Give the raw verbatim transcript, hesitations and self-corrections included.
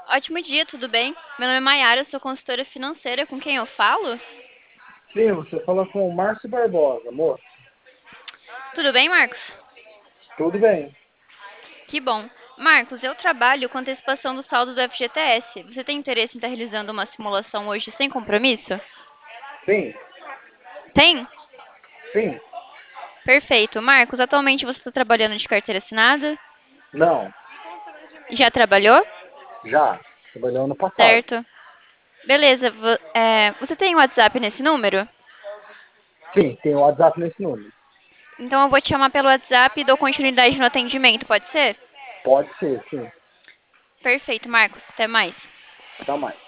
Ótimo dia, tudo bem? Meu nome é Maiara, eu sou consultora financeira. Com quem eu falo? Sim, você fala com o Márcio Barbosa, moço. Tudo bem, Marcos? Tudo bem? Que bom. Marcos, eu trabalho com antecipação do saldo do F G T S. Você tem interesse em estar realizando uma simulação hoje sem compromisso? Sim, Tem? sim, Perfeito. Marcos, atualmente você está trabalhando de carteira assinada? não, Já trabalhou? já. Trabalhou ano passado. Certo. Beleza. vo- é, você tem WhatsApp nesse número? Sim, tem o WhatsApp nesse número. Então eu vou te chamar pelo WhatsApp e dou continuidade no atendimento, pode ser? Pode ser, sim. Perfeito, Marcos. Até mais. Até mais.